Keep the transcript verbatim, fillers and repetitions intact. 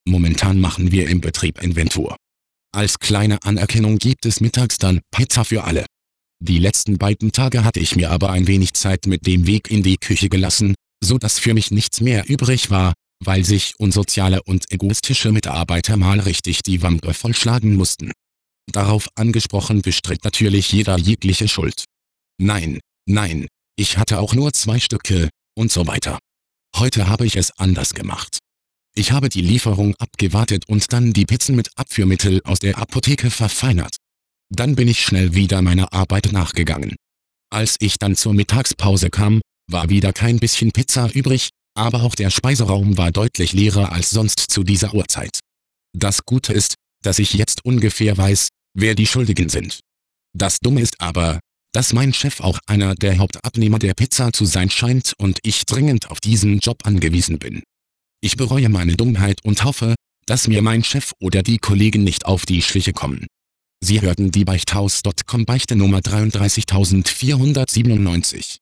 Momentan machen wir im Betrieb Inventur. Als kleine Anerkennung gibt es mittags dann Pizza für alle. Die letzten beiden Tage hatte ich mir aber ein wenig Zeit mit dem Weg in die Küche gelassen, so dass für mich nichts mehr übrig war, weil sich unsoziale und egoistische Mitarbeiter mal richtig die Wampe vollschlagen mussten. Darauf angesprochen bestritt natürlich jeder jegliche Schuld. Nein, nein, ich hatte auch nur zwei Stücke, und so weiter. Heute habe ich es anders gemacht. Ich habe die Lieferung abgewartet und dann die Pizzen mit Abführmittel aus der Apotheke verfeinert. Dann bin ich schnell wieder meiner Arbeit nachgegangen. Als ich dann zur Mittagspause kam, war wieder kein bisschen Pizza übrig, aber auch der Speiseraum war deutlich leerer als sonst zu dieser Uhrzeit. Das Gute ist, dass ich jetzt ungefähr weiß, wer die Schuldigen sind. Das Dumme ist aber, dass mein Chef auch einer der Hauptabnehmer der Pizza zu sein scheint und ich dringend auf diesen Job angewiesen bin. Ich bereue meine Dummheit und hoffe, dass mir mein Chef oder die Kollegen nicht auf die Schliche kommen. Sie hörten die Beichthaus Punkt com Beichte Nummer dreiunddreißigtausendvierhundertsiebenundneunzig.